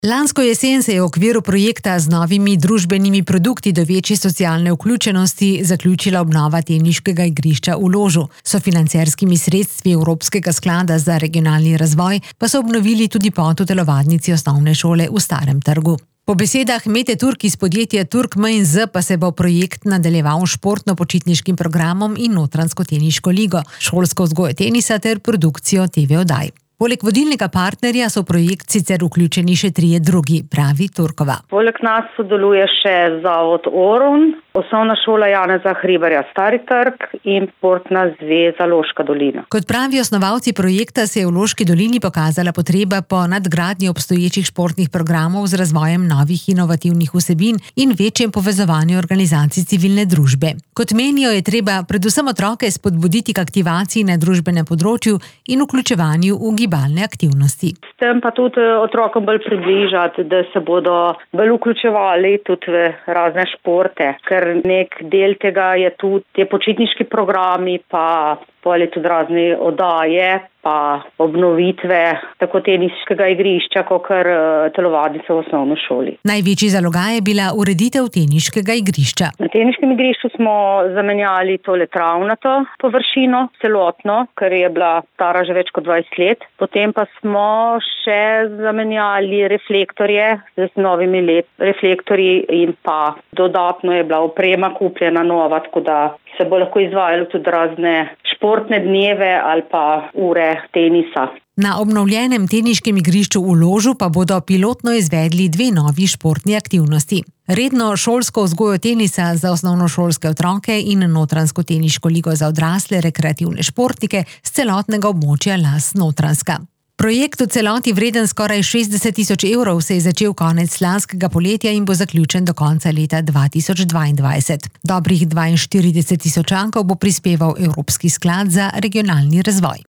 Lansko jesen se je v okviru projekta z novimi družbenimi produkti do večje socialne vključenosti zaključila obnova teniškega igrišča v Ložu. Sofinancerskimi sredstvi Evropskega sklada za regionalni razvoj pa so obnovili tudi pot v telovadnici osnovne šole v Starem trgu. Po besedah Mete Turk iz podjetja Turk M&Z pa se bo projekt nadaljeval športno-počitniškim programom in notranjsko teniško ligo, šolsko vzgojo tenisa ter produkcijo TV-oddaj. Poleg vodilnega partnerja so v projekt sicer vključeni še 3 drugi, pravi Turkova. Poleg nas sodeluje še Zavod Orun, Osnovna šola Janeza Hribarja Stari trg in Športna zveza Loška dolina. Kot pravi osnovalci projekta, se je v Loški dolini pokazala potreba po nadgradnji obstoječih športnih programov z razvojem novih inovativnih vsebin in večjem povezovanju organizacij civilne družbe. Kot menijo, je treba predvsem otroke spodbuditi k aktivaciji na družbenem področju in vključevanju v gibalne aktivnosti. S tem pa tudi otrokom bolj približati, da se bodo bolj vključevali tudi v razne športe, ker nek del tega je tudi te počitniški programi, pa tudi razne oddaje, pa obnovitve tako teniškega igrišča, kakor telovadnice v osnovni šoli. Največji zalogaj je bila ureditev teniškega igrišča. Na teniškem igrišču smo zamenjali tole travnato površino, celotno, ker je bila stara že več kot 20 let. Potem pa smo še zamenjali reflektorje z novimi reflektorji in pa dodatno je bila oprema kupljena nova, tako da se bo lahko izvajalo tudi razne športne dneve ali pa ure tenisa. Na obnovljenem teniškem igrišču v Ložu pa bodo pilotno izvedli 2 novi športni aktivnosti. Redno šolsko vzgojo tenisa za osnovnošolske otroke in notranjsko teniško ligo za odrasle rekreativne športnike z celotnega območja Las Notranjska. Projekt v celoti vreden skoraj 60 tisoč evrov se je začel konec lanskega poletja in bo zaključen do konca leta 2022. Dobrih 42 tisočankov bo prispeval Evropski sklad za regionalni razvoj.